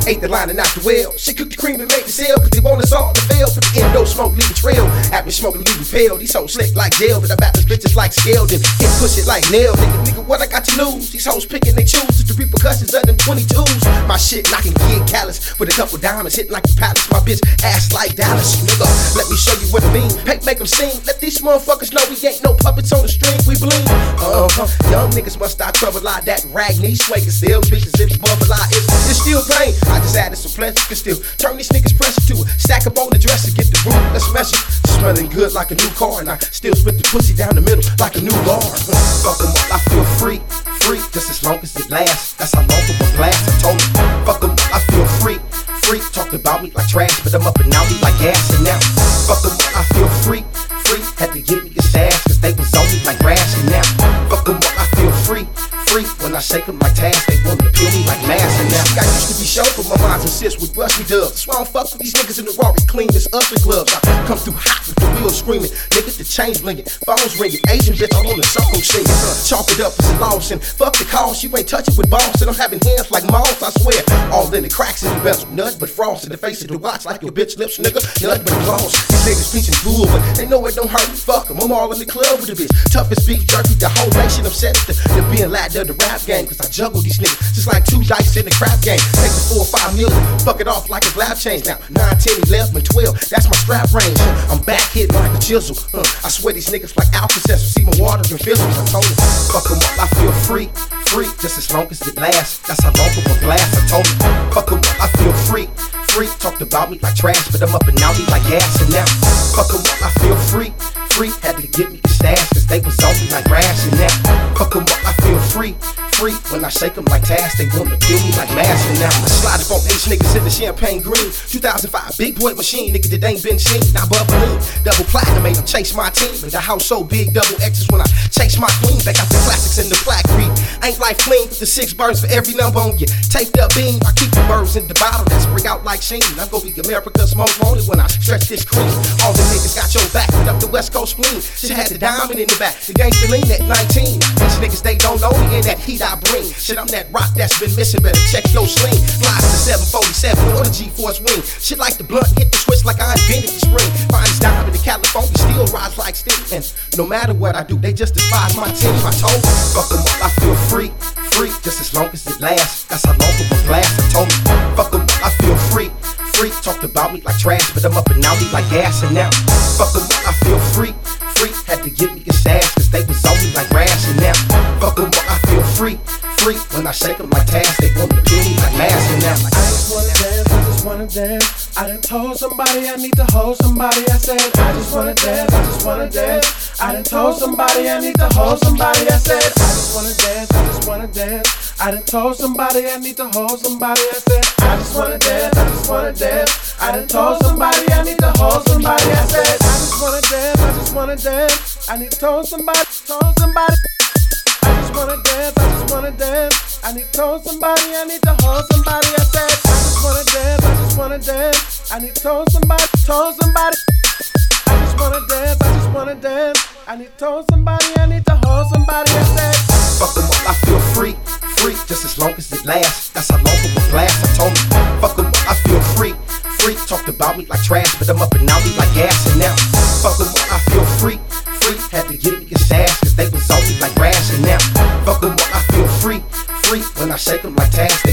Ate the line and not the well. She cooked the cream and made the sale, cause they want us all to fail. Put the endo smoke, leave a trail. Have me smoking, leave me pale. These hoes slick like jail, but I bat these bitches like scaled and hit push it like nail. Nigga, what I got to lose? These hoes picking they choose. It's the repercussions of them 22s. My shit knocking kid callous with a couple diamonds hitting like the palace. My bitch ass like Dallas. Nigga, let me show you what I mean. Make them sing. Let these motherfuckers know we ain't no puppets on the string. We bling. Young niggas must start trouble like that rag knee sway. Cause still bitches in the bubble lie. It's still plain. I just added some pleasure. Can still turn these niggas pressure to a stack up on the dresser. Get the room, let's measure. Smelling good like a new car. And I still split the pussy down the middle like a new bar. Fuck them up, I feel free. Free, just as long as it lasts. That's how long for my class. I told me, fuck them up, I feel free. Free, talking about me like trash, but I'm up and out me like gas. And now, fuck them up, I feel free. Free, had to get me a stash, cause they was on me like grass. And now, fuck them up, I feel free. Free, when I shake them like task, they want to peel me like mass. And now, I used to be show for my minds and sis with rusty dubs. That's why I don't fuck with these niggas in the Rari, clean as ugly gloves. I come through hot with the wheels screaming, niggas the chains blinging, phones ringing, Asian bitch all on the circle singing. Chalk it up as a loss and fuck the cause. You ain't touching with balls and I'm having hands like moths, I swear. All in the cracks in the bezel, nothing but frost in the face of the watch like your bitch lips, nigga. Nothing but claws. These niggas preaching bull, but they know it don't hurt me. Fuck them, I'm all in the club with the bitch. Toughest beef jerky, the whole nation upset at the being lad of the rap game. Cause I juggle these niggas just like two dice in the crap game. Take the 4 or 5 million, fuck it off like a lab change. Now 9, 10, 11, and 12, that's my strap range. I'm back hitting like a chisel. I swear these niggas like Alka-Seltzer, see my water and fizzles. I told them, fuck them up, I feel free. Free, just as long as it lasts. That's how long for my blast. I told them, fuck them up, I feel free. Free, talked about me like trash, but I'm up and out me like gas. And now, fuck them up, I feel free. Free, had to get me the stash, cause they was on me like grass. And now, fuck them up, I feel free. Free, when I shake them like task, they want to kill me like mass. And now, I slide up on H niggas in the champagne green. 2005, big boy machine, nigga that ain't been seen. Now bubbling, double platinum made them chase my team. And the house so big, double X's when I chase my queen. Back out the classics in the black read. Ain't life clean with the 6 birds for every number on you. Taped up beam, I keep the birds in the bottle that spring out like sheen. I'm gonna be America's most wanted when I stretch this cream. All the niggas got your back, put up the West Coast spleen. Shit had the diamond in the back, the gangsta lean at 19. These niggas, they don't know me in that heat I bring. Shit, I'm that rock that's been missing, better check your sling. Flies to 747 or the G-Force wing. Shit like the blunt, hit the switch like I invented the spring. Finest diamond in California, still rise like steel. And no matter what I do, they just despise my team. I told them, fuck them up, I feel free. Free, just as long as it lasts. That's how long for my blast. I told them, fuck them up, I feel free. Free, talked about me like trash, but I'm up and out me like gas. And now, fuck them up, I feel free. Free, had to get me a stash, cause they was on me like grass. And now, fuck them up, I feel free. Free, when I shake them like task, they want to kill me like mass. And now, I just wanna dance, I just wanna dance. I done told somebody I need to hold somebody. I said, I just wanna dance, I just wanna dance. I done told somebody I need to hold somebody. I said, I just wanna dance, I just wanna dance. I done told somebody I need to hold somebody. I said, I just wanna dance, I just wanna dance. I done told somebody I need to hold somebody. I said, I just wanna dance, I just wanna dance. I need to told somebody. I just wanna dance, I just wanna dance. I need to told somebody I need to hold somebody. I said, I just wanna dance, I just wanna dance. I need to told somebody. I just wanna dance, I just wanna dance. I need to told somebody I need to hold somebody. I said, fuck them up, I feel free. Free, just as long as it lasts. That's how long for my blast. I told them, fuck them up, I feel free. Free, talked about me like trash, but I'm up and out me like gas. And now, fuck them up, I feel free. Free, had to get me a stash, cause they was on me like grass. And now, fuck them up, I feel free. Free, when I shake them like task, they